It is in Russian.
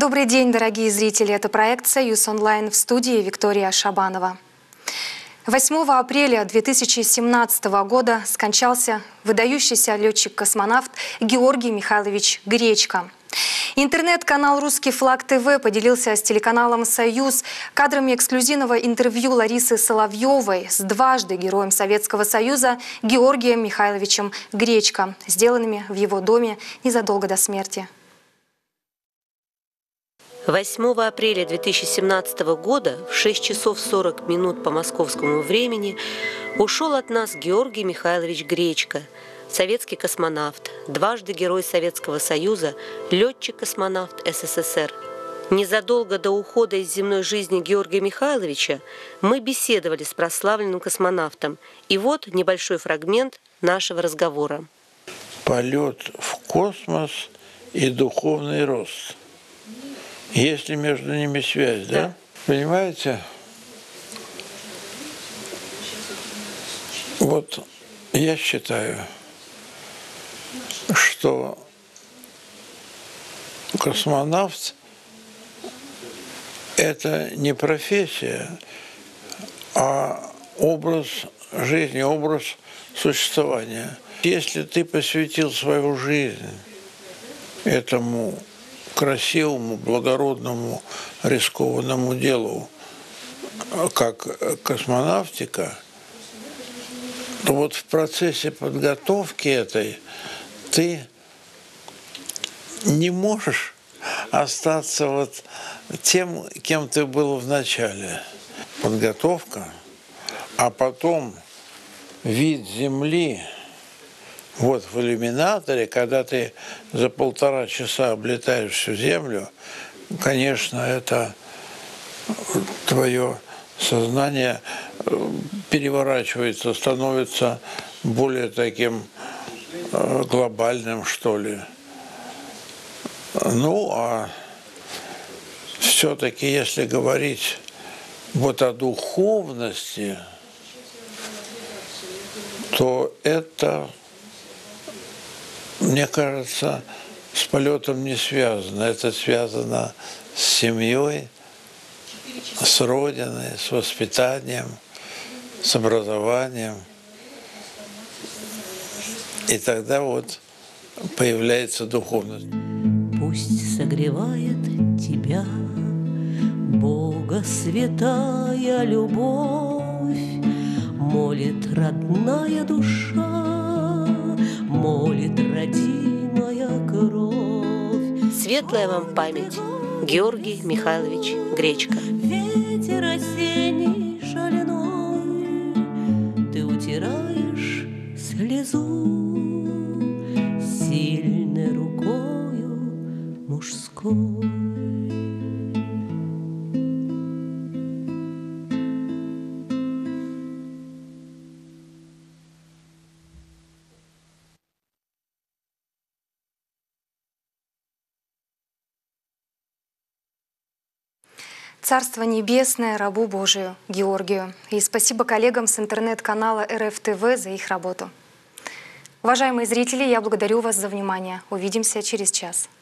Добрый день, дорогие зрители. Это проект «Союз онлайн», в студии Виктория Шабанова. 8 апреля 2017 года скончался выдающийся летчик-космонавт Георгий Михайлович Гречко. Интернет-канал «Русский флаг ТВ» поделился с телеканалом «Союз» кадрами эксклюзивного интервью Ларисы Соловьевой с дважды Героем Советского Союза Георгием Михайловичем Гречко, сделанными в его доме незадолго до смерти. 8 апреля 2017 года в 6 часов 40 минут по московскому времени ушел от нас Георгий Михайлович Гречко, советский космонавт, дважды Герой Советского Союза, летчик-космонавт СССР. Незадолго до ухода из земной жизни Георгия Михайловича мы беседовали с прославленным космонавтом. И вот небольшой фрагмент нашего разговора. Полет в космос и духовный рост. Есть ли между ними связь, да? Понимаете? Вот я считаю, что космонавт – это не профессия, а образ жизни, образ существования. Если ты посвятил свою жизнь этому красивому, благородному, рискованному делу, как космонавтика, то вот в процессе подготовки этой ты не можешь остаться вот тем, кем ты был в начале. Подготовка, а потом вид Земли. Вот в иллюминаторе, когда ты за 1,5 часа облетаешь всю Землю, конечно, это твое сознание переворачивается, становится более таким глобальным, что ли. Ну, а все-таки, если говорить вот о духовности, то это, мне кажется, с полетом не связано. Это связано с семьей, с родиной, с воспитанием, с образованием. И тогда вот появляется духовность. Пусть согревает тебя Бога святая любовь, молит родная душа, молит родимая кровь. Светлая вам память, Георгий Михайлович Гречко. Ветер осенний шальной, ты утираешь слезу сильной рукою мужской. Царство Небесное рабу Божию Георгию. И спасибо коллегам с интернет-канала РФ-ТВ за их работу. Уважаемые зрители, я благодарю вас за внимание. Увидимся через час.